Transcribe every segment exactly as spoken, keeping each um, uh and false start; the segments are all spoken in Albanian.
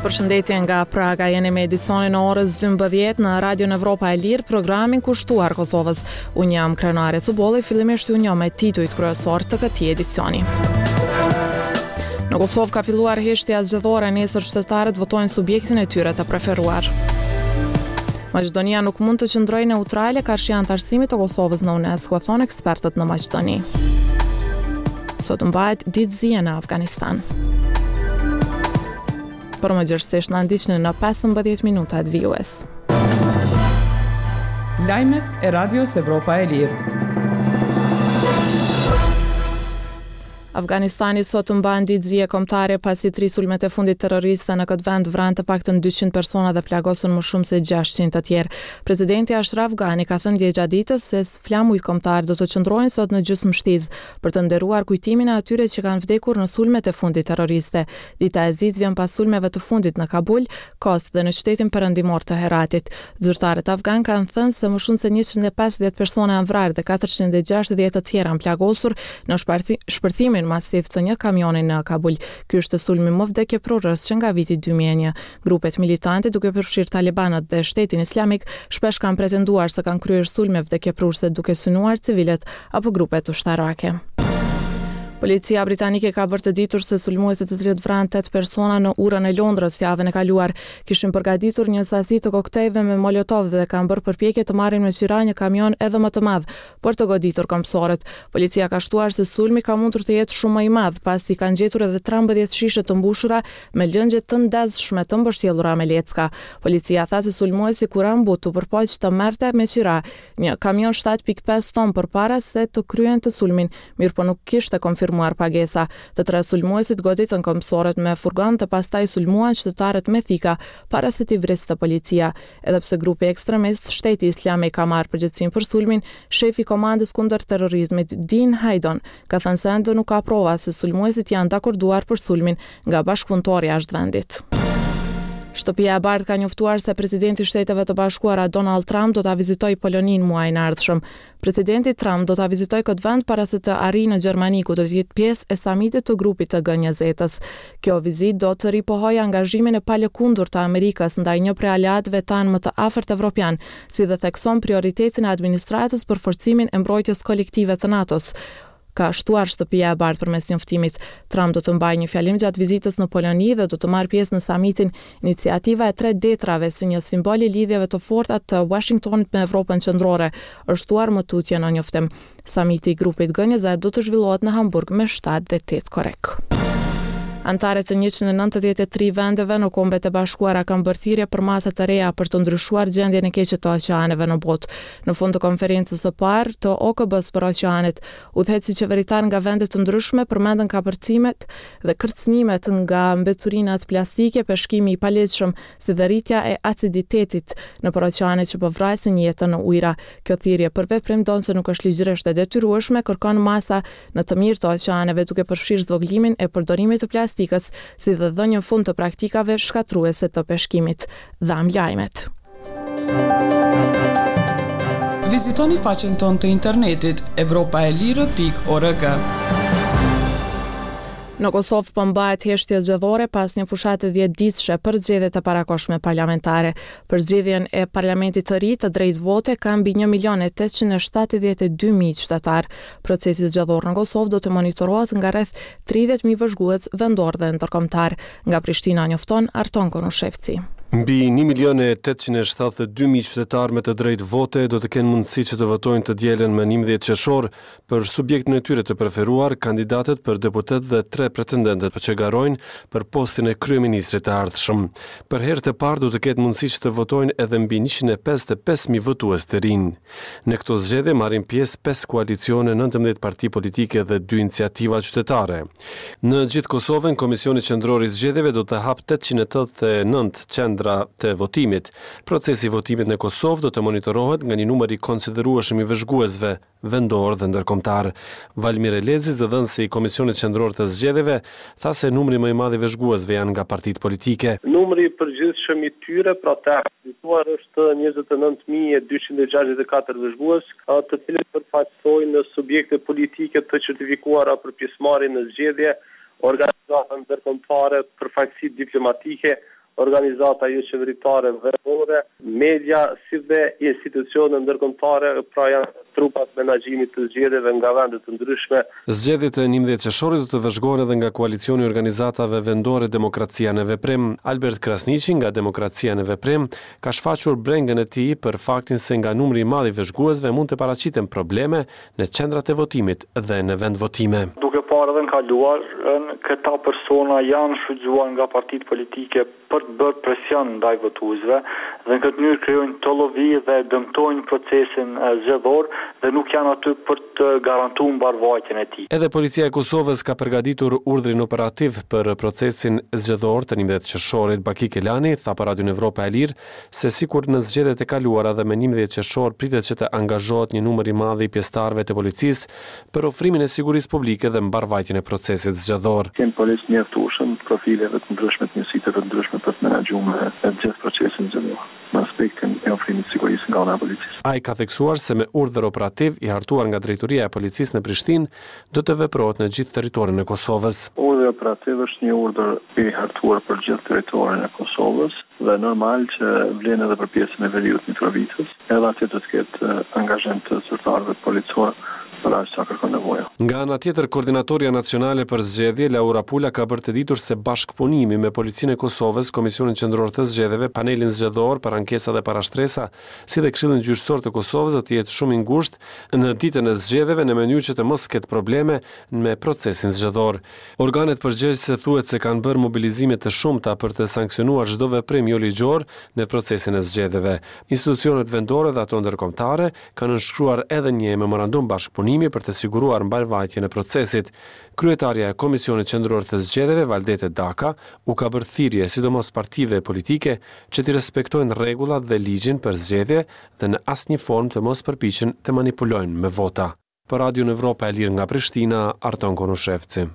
Përshëndetje nga Praga, jeni me edicionin e orës dymbëdhjetë në Radio Evropa e Lirë, programin kushtuar Kosovës. Unë jam Krenare Cubolli, fillimisht ju njoh me titujt kryesor të këtij edicioni. Në Kosovë ka filluar heshtja zgjedhore, nesër qytetarët votojnë subjektin e tyre të preferuar. Maqedonia nuk mund të qëndrojë neutrale karshi anëtarësimit të Kosovës në UNESCO, thonë ekspertët në Maqedoni. Sot mbahet ditë zie në Afganistan. Për më gjërësisht në ndiqni në pesëmbëdhjetë minutat V O S. Lajmet e Radios Evropa e Lirë. Afganistani sot mban ditë zie kombëtare pasi tri sulmet e fundit terroriste në këtë vend vranë të paktën dyqind persona dhe plagosën më shumë se gjashtëqind të tjerë. Presidenti Ashraf Ghani ka thënë dje gjatë ditës se flamujt kombëtar do të qëndrojnë sot në gjysmështizë për të nderuar kujtimin e atyre që kanë vdekur në sulmet e fundit terroriste. Dita e zi vjen pas sulmeve të fundit në Kabul, Kost dhe në qytetin perëndimor të Heratit. Zyrtarët afgan kanë thënë se më shumë se njëqind e pesëdhjetë persona janë vrarë dhe katërqind e gjashtëdhjetë të tjerë janë plagosur në shpërthimin masiv të një kamioni në Kabul. Ky është sulmi më vdekjeprurës që nga viti dy mijë e një. Grupet militante, duke përfshirë talibanët dhe shtetin islamik, shpesh kanë pretenduar se kanë kryer sulme vdekjeprurëse duke synuar civilet apo grupet ushtarake. Policia britanike ka bërë të ditur se sulmuesit të cilët vranë tetë persona në urën e Londrës javën e kaluar kishin përgatitur një sasi të koktejve me molotov dhe kanë bërë përpjekje të marrin me qira një kamion edhe më të madh për të goditur këmbësorët. Policia ka shtuar se sulmi ka mundur të jetë shumë më i madh pasi kanë gjetur edhe trembëdhjetë shishe të mbushura me lëngje të ndezshme të mbështjellura me lecka. Policia tha se sulmuesi Kuran Butu përpoq të merrte me qira një kamion shtatë pikë pesë ton përpara se të kryente sulmin, mirë po nuk kishte konfirmuar muar pagesa. Të tre sulmuesit goditën këmbësorët me furgon dhe pastaj sulmuan qytetarët me thika para se t'i vriste policia. Edhe pse grupi ekstremist Shteti Islamik ka marrë përgjegjësinë për sulmin, shefi i komandës kundër terrorizmit Dean Haydon ka thënë se ende nuk ka prova se sulmuesit janë dakorduar për sulmin nga bashkëpunëtori jashtë vendit. Shtëpia e Bardhë ka njoftuar se presidenti i Shteteve të Bashkuara Donald Trump do ta vizitojë Poloninë muajin e ardhshëm. Presidenti Trump do ta vizitojë këtë vend para se të arrijë në Gjermani ku do të jetë pjesë e samitit të grupit të G njëzet-s. Kjo vizitë do të ripohojë angazhimin e palëkundur të Amerikës ndaj një prej aleatëve tanë më të afërt evropian, si dhe thekson prioritetin e administratës për forcimin e mbrojtjes kolektive të NATO-s. Ka shtuar Shtëpia e Bardhë përmes njoftimit. Trump do të mbajë një fjalim gjatë vizitës në Poloni dhe do të marrë pjesë në samitin Iniciativa e tre detrave si një simbol i lidhjeve të forta të Washingtonit me Evropën qendrore, është shtuar më tutje në njoftim. Samiti i grupit G njëzet do të zhvillohet në Hamburg me shtatë dhe tetë korek. Antarët e njëqind e nëntëdhjetë e tre vendeve në Kombet e Bashkuara kanë bërë thirrje për masa të reja për të ndryshuar gjendjen e keqe të oqeaneve në botë. Në fund të konferencës së parë të O K B-s për oqeanet, udhëheqësi qeveritar nga vende të ndryshme përmendën kapërcimet dhe kërcënimet nga mbeturinat plastike, peshkimi i palegjshëm, si dhe rritja e aciditetit nëpër oqeanet që po vrasin jetën në ujëra. Kjo thirrje për veprim donse nuk është ligjërisht e detyrueshme, kërkon masa në të mirë të oqeaneve duke përfshirë zvogëlimin e përdorimit të plastikës si dhe dhënien fund të praktikave shkatruese të peshkimit. Dham lajmet. Vizitoni faqen tonë të internetit evropaelire pikë org. Në Kosovë po mbahet heshtje zgjedhore pas një fushate dhjetë ditëshe për zgjedhjet e parakohshme parlamentare. Për zgjedhjen e parlamentit të ri të drejtë vote ka mbi një milion e tetëqind e shtatëdhjetë e dy mijë qytetar. Procesi zgjedhor në Kosovë do të monitorohet nga rreth tridhjetë mijë vëzhgues vendor dhe ndërkombëtar. Nga Prishtina njofton Arton Konushevci. Mbi një milion e tetëqind e shtatëdhjetë e dy mijë qytetarë me të drejtë vote do të kenë mundësi që të votojnë të dielën më njëmbëdhjetë qershor për subjektin e tyre të preferuar, kandidatet për deputet dhe tre pretendentet që garojnë për postin e kryeministrit të ardhshëm. Për herë të parë do të ketë mundësi që të votojnë edhe mbi njëqind e pesëdhjetë e pesë mijë votues të rinj. Në këto zgjedhje marrin pjesë pesë koalicione, nëntëmbëdhjetë parti politike dhe dy iniciativa qytetare. Në gjithë Kosovën, Komisioni Qendror i Zgjedhjeve do të hap tetëqind e tetëdhjetë e nëntë qendra të votimit. Procesi i votimit në Kosovë do të monitorohet nga një numër i konsiderueshëm i vëzhguesve vendor dhe ndërkombëtar. Valmir Elezi, zëdhënësi i Komisionit Qendror të Zgjedhjeve, tha se numri më i madh i vëzhguesve janë nga partitë politike. Numri i përgjithshëm i tyre, pra të aktituar, është njëzet e nëntë mijë e dyqind e gjashtëdhjetë e katër vëzhgues, të cilët përfaqësojnë subjekte politike të certifikuara për pjesëmarrje në zgjedhje, organizata ndërkombëtare, përfaqësi diplomatike, organizata jo qeveritare vendore, media si dhe institucione ndërkombëtare, pra janë trupat menaxhimit të zgjedhjeve nga vende të ndryshme. Zgjedhjet e njëmbëdhjetë qershorit do të vëzhgohen edhe nga koalicioni i organizatave vendore Demokracia në Veprim. Albert Krasniqi nga Demokracia në Veprim ka shfaqur brengën e tij për faktin se nga numri i madh i vëzhguesve mund të paraqiten probleme në qendrat e votimit dhe në vendvotime. Duke parë edhe në kaluar, këta persona janë shfrytzuar nga partitë politike për të bërë presion ndaj votuesve dhe në këtë mënyrë krijojnë tollovi dhe dëmtojnë procesin zgjedhor dhe nuk janë aty për të garantuar mbarvajtjen e tij. Edhe policia e Kosovës ka përgatitur urdhrin operativ për procesin zgjedhor të njëmbëdhjetë qershorit. Baki Kelani tha për Radion Evropa e Lirë se sikur në zgjedhjet e kaluara dhe me njëmbëdhjetë qershor pritet që të angazhohet një numër i madh i pjesëtarëve të policisë për ofrimin e sigurisë publike dhe mbarvajtjen e procesit zgjedhor. Ken policë mjaftueshëm, profileve të ndryshme të njësitë të ndryshme për të menaxhuar e gjithë procesin zgjedhor. Në aspektin e ofrimit të sigurisë nga ana e policisë. Ai ka theksuar se me urdhër operativ i hartuar nga drejtoria e policisë në Prishtinë do të veprohet në gjithë territorin e Kosovës. Urdhri operativ është një urdhër i hartuar për gjithë territorin e Kosovës dhe normal që vlen edhe për pjesën e veriut Mitrovicës. Edhe atje do të ketë angazhim të zyrtarëve policor për aq sa kërkon nevoja. Nga ana tjetër, Koordinatoria Nacionale për Zgjedhje, Laura Pula, ka bërë të ditur se bashkëpunimi me Policinë e Kosovës, Komisionin Qendror të Zgjedhjeve, Panelin Zgjedhor për ankesa dhe parashtresa, si dhe Këshillin Gjyqësor të Kosovës do të jetë shumë i ngushtë në ditën e zgjedhjeve në mënyrë që të mos ketë probleme me procesin zgjedhor. Organet përgjegjëse thuhet se kanë bërë mobilizime të shumta për të sankcionuar çdo veprim jo ligjor në procesin e zgjedhjeve. Institucionet vendore dhe ato ndërkombëtare kanë nënshkruar edhe një memorandum bashkëpunimi për të siguruar mbarvajtjen e procesit. Kryetaria e Komisionit Qendror të Zgjedhjeve, Valdete Daka, u ka bërë thirrje sidomos partive politike që të respektojnë rregullat dhe ligjin për zgjedhje dhe në asnjë formë të mos përpiqen të manipulojnë me vota. Për Radion Evropa e Lirë nga Prishtina, Arton Konushevci.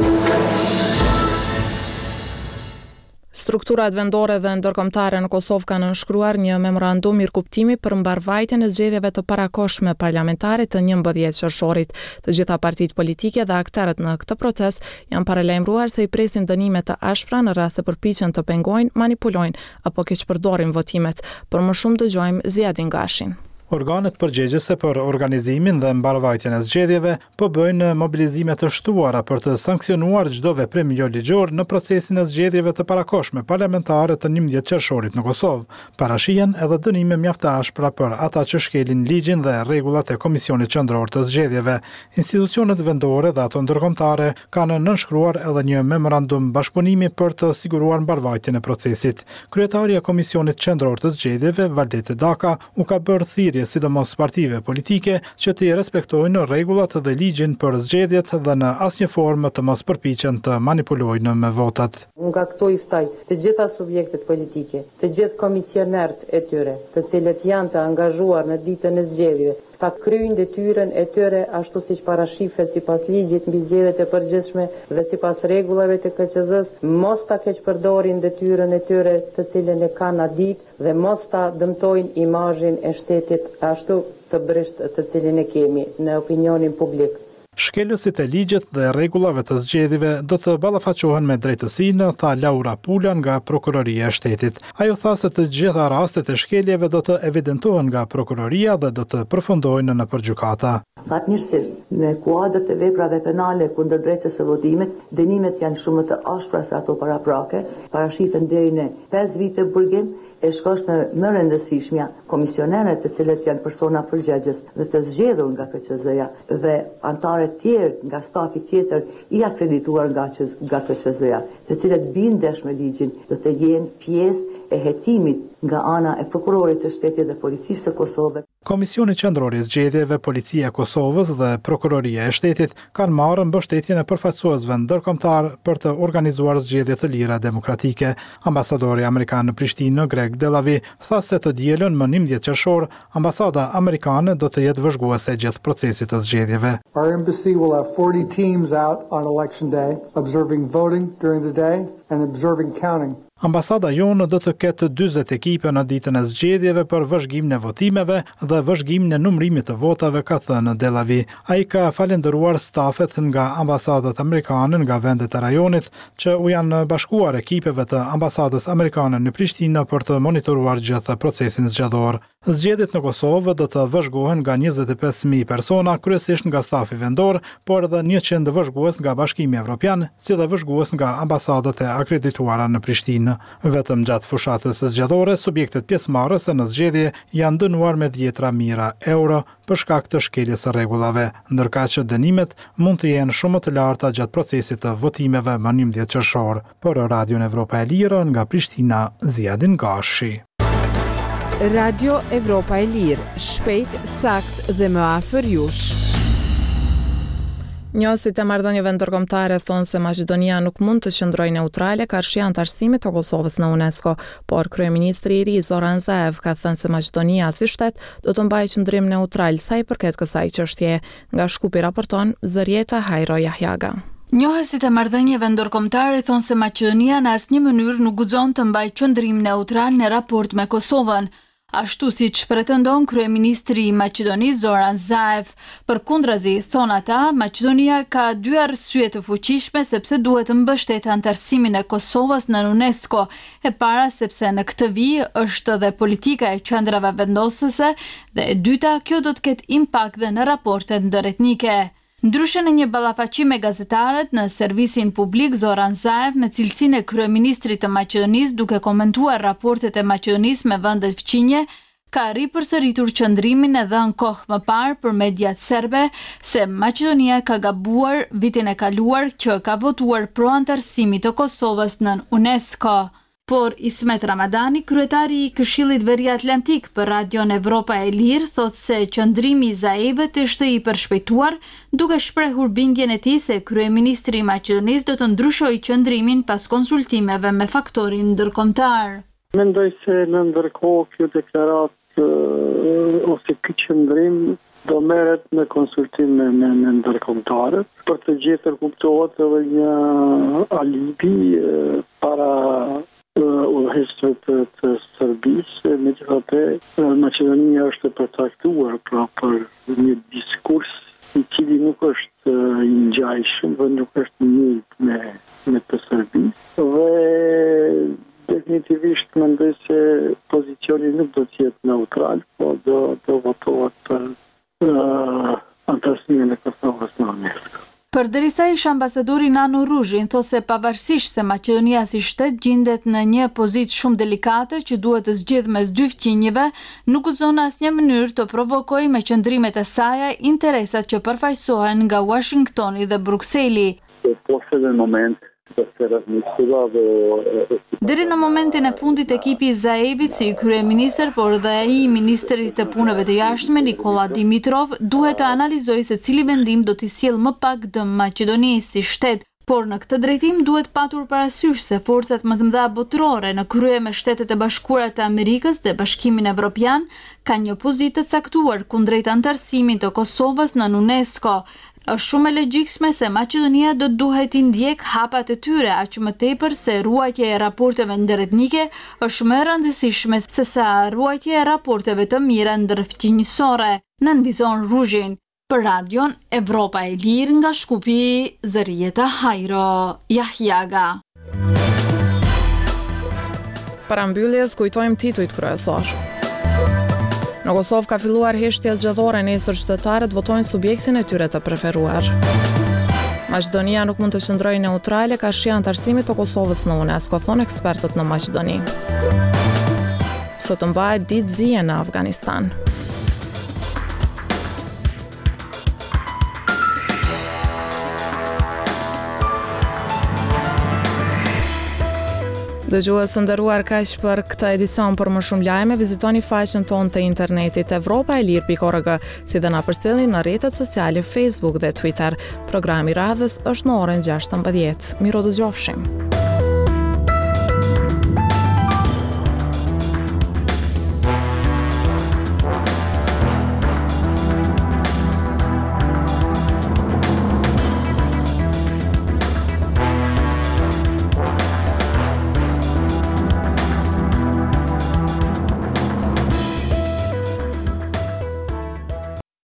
Strukturat vendore dhe ndërkombëtare në Kosovë kanë nënshkruar një memorandum mirëkuptimi për mbarvajtjen e zgjedhjeve të parakohshme parlamentare të njëmbëdhjetë qershorit. Të gjitha partitë politike dhe aktorët në këtë proces janë paralajmëruar se i presin dënime të ashpra në rast se përpiqen të pengojnë, manipulojnë apo keq përdorin votimet. Për më shumë dëgjojmë Ziadin Gashin. Organet përgjegjëse për organizimin dhe mbarvajtjen e zgjedhjeve po bëjnë mobilizime të shtuara për të sankcionuar çdo veprim jo ligjor në procesin e zgjedhjeve të parakohshme parlamentare të njëmbëdhjetë qershorit në Kosovë. Parashihen edhe dënime mjaft të ashpra për ata që shkelin ligjin dhe rregullat e Komisionit Qendror të Zgjedhjeve. Institucionet vendore dhe ato ndërkombëtare kanë nënshkruar edhe një memorandum bashkëpunimi për të siguruar mbarvajtjen e procesit. Kryetaria e Komisionit Qendror të Zgjedhjeve, Valdete Daka, u ka bërë thirrje sidomos partive politike që të respektojnë rregullat dhe ligjin për zgjedhjet dhe në asnjë formë të mos përpiqen të manipulojnë me votat. Nga këto i ftoj të gjitha subjektet politike, të gjithë komisionerët e tyre, të cilët janë të angazhuar në ditën e zgjedhjeve, ta kryejnë detyrën e tyre ashtu siç parashifet sipas ligjit mbi zgjedhjet e përgjithshme dhe sipas rregullave të K Q Z-s, mos ta keqpërdorin detyrën e tyre të cilën e kanë atë ditë dhe mos ta dëmtojnë imazhin e shtetit ashtu të brisht të cilin e kemi në opinionin publik. Shkelësit e ligjit dhe rregullave të zgjedhjeve do të ballafaqohen me drejtësinë, tha Laura Pula nga Prokuroria e Shtetit. Ajo tha se të gjitha rastet e shkeljeve do të evidentohen nga prokuroria dhe do të përfundojnë në përgjykata. Fatmirësisht, në kuadrët e veprave penale kundër drejtës së votimit, dënimet janë shumë të ashpra se ato paraprake, parashifen deri në pesë vite burgim, e shkosh në më rëndësishmja komisionerët të cilët janë persona përgjegjës dhe të zgjedhur nga K Q Z-ja dhe antarët tjerë nga stafi tjetër i akredituar nga K Q Z-ja, të cilët bindesh me ligjin do të jenë pjesë e hetimit nga ana e prokurorit të shtetit dhe policisë së Kosovës. Komisioni Qendror i Zgjedhjeve, Policia e Kosovës dhe Prokuroria e Shtetit kanë marrë mbështetjen e përfaqësuesve ndërkombëtar për të organizuar zgjedhje të lira demokratike. Ambasadori amerikan në Prishtinë, Greg Delavi, tha se të dielën më njëmbëdhjetë qershor, ambasada amerikane do të jetë vëzhguese gjatë procesit të zgjedhjeve. Our embassy will have forty teams out on election day, observing voting during the day and observing counting. Ambasada jonë do të ketë dyzet ekipe në ditën e zgjedhjeve për vëzhgimin e votimeve dhe vëzhgimin e numërimit të votave, ka thënë Delavi. Ai ka falendëruar stafet nga ambasadat amerikane nga vendet e rajonit që u janë bashkuar ekipeve të ambasadës amerikane në Prishtinë për të monitoruar gjithë procesin zgjedhor. Zgjedhjet në Kosovë do të vëzhgohen nga njëzet e pesë mijë persona, kryesisht nga stafi vendor, por edhe njëqind vëzhgues nga Bashkimi Evropian, si dhe vëzhgues nga ambasadat e akredituara në Prishtinë. Vetëm gjatë fushatës zgjedhore, subjektet pjesëmarrëse në zgjedhje janë dënuar me dhjetra mijëra euro për shkak të shkeljes së rregullave, ndërkaq që dënimet mund të jenë shumë të larta gjatë procesit të votimeve më njëmbëdhjetë qershor. Për Radion Evropa e Lirë nga Prishtina, Ziadin Gashi. Radio Evropa e Lirë, shpejt, sakt dhe më afër jush. Njësit e marrëdhënieve ndërkombëtare thonë se Maqedonia nuk mund të qëndrojë neutrale karshi antarësimit të Kosovës në UNESCO, por kryeministri i ri Zoran Zaev ka thënë se Maqedonia si shtet do të mbajë qëndrim neutral sa i përket kësaj çështje. Nga Shkupi raporton Zërieta Hajro Jahjaga. Njohësit e marrëdhënieve ndërkombëtare thonë se Maqedonia në asnjë mënyrë nuk guxon të mbajë qëndrim neutral në raport me Kosovën. Ashtu si që pretendon kryeministri i Maqedonisë Zoran Zaev. Përkundrazi, thonë ata, Maqedonia ka dy arsye të fuqishme sepse duhet të mbështetë antarësimin e Kosovës në UNESCO. E para sepse në këtë vijë është dhe politika e qendrave vendosëse dhe e dyta, kjo do të ketë impakt dhe në raportet ndëretnike. Ndryshe në një ballafaqim me gazetarët në servisin publik, Zoran Zaev në cilësinë e kryeministrit të Maqedonisë duke komentuar raportet e Maqedonisë me vendet fqinje, ka ripërsëritur qëndrimin edhe në kohë më parë për mediat serbe se Maqedonia ka gabuar vitin e kaluar që ka votuar pro antarësimit të Kosovës në UNESCO. Por Ismet Ramadani, kryetari i Këshillit Veriatlantik për Radion Evropa e Lirë, thotë se qëndrimi i Zaevit ishte i përshpejtuar, duke shprehur bindjen e tij se kryeministri i Maqedonisë do të ndryshojë qëndrimin pas konsultimeve me faktorin ndërkombëtar. Mendoj se në ndërkohë kjo deklaratë ose ky qëndrim do merret në konsultim me, me, me ndërkombëtarët për të gjetur kuptohet edhe një alibi para udhëheqësve të, të Serbisë. Megjithatë, Maqedonia është e përcaktuar pra për një diskurs i cili nuk është i ngjajshëm dhe nuk është njëjtë me me të Serbisë. Dhe definitivisht mendoj se pozicioni nuk do të jetë neutral, po do do votohet për uh, antarësimin e Kosovës në UNESCO. Përderisa ish ambasadori Nano Ruzhin thotë se pavarësisht se Maqedonia si shtet gjendet në një pozitë shumë delikate që duhet të zgjidhë mes dy fqinjeve, nuk guxon në asnjë mënyrë të provokojë me qëndrimet e saj interesat që përfaqësohen nga Washingtoni dhe Brukseli. Në moment Deri në momentin e fundit ekipi i Zaevit si kryeministër, por dhe ai i ministrit të punëve të jashtme Nikola Dimitrov duhet të analizojë se cili vendim do t'i sjellë më pak dëm Maqedonisë si shtet. Por në këtë drejtim duhet patur parasysh se forcat më të mëdha botërore në krye me Shtetet e Bashkuara të Amerikës dhe Bashkimin Evropian kanë një pozitë të caktuar kundrejt antarësimit të Kosovës në UNESCO. Është shumë e logjikshme se Maqedonia do duhet të ndjek hapat e tyre, aq më tepër se ruajtja e raporteve ndërretnike është më e rëndësishme se sa ruajtja e raporteve të mira ndërfqinjësore. Nënvizon Ruzhin. Për Radion Evropa e Lirë nga Shkupi, Zërieta Hajro Jahjaga. Para mbylljes kujtojmë titujt kryesor. Në Kosovë ka filluar heshtja zgjedhore, nesër qytetarët votojnë subjektin e tyre të preferuar. Maqedonia nuk mund të qëndrojë neutrale karshi antarësimit të Kosovës në UNESCO, thonë ekspertët në Maqedoni. Sot mbahet ditë zije në Afganistan. Dëgjues të nderuar, kaq për këtë edicion. Për më shumë lajme vizitoni faqen tonë të internetit evropa e lirë pikë org, si dhe na përcjellni në rrjetet sociale Facebook dhe Twitter. Programi radhës është në orën gjashtëmbëdhjetë. Miro dëgjofshim.